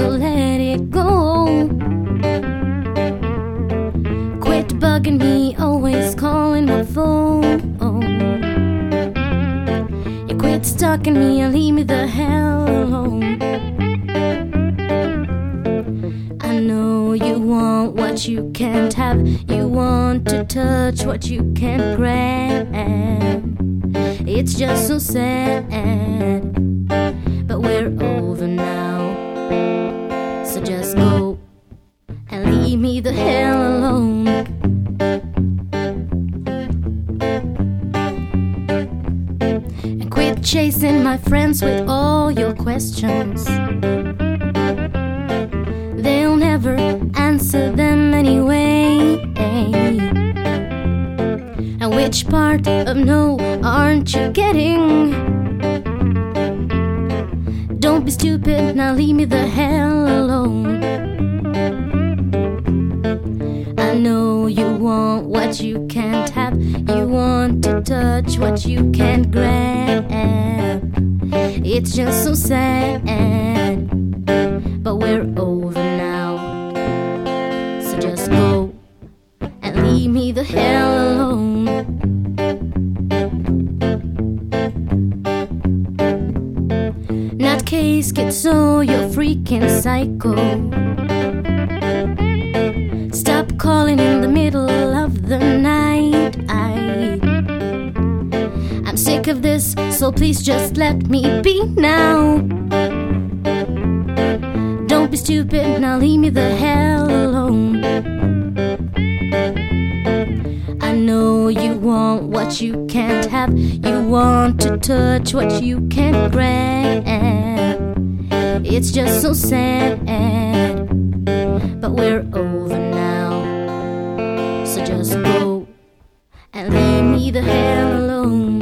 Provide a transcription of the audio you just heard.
so let it go. Quit bugging me, always calling my phone. You quit stalking me and leave me the hell alone. I know you want what you can't have. You want to touch what you can't grab. It's just so sad, but we're over now. So just go and leave me the hell alone. And quit chasing my friends with all your questions. They'll never answer them anyway. And which part of no aren't you getting? Don't be stupid, now leave me the hell alone. I know you want what you can't have. You want to touch what you can't grab. It's just so sad, but we're over now. So just go and leave me the hell alone. Nutcase, schizo, you're freaking psycho. Stop calling in the middle of the night. I'm sick of this, so please just let me be now. Don't be stupid, now leave me the hell alone. I know you want what you can't have. You want to touch what you can't grab. It's just so sad, but we're over now. So just go and leave me the hell alone.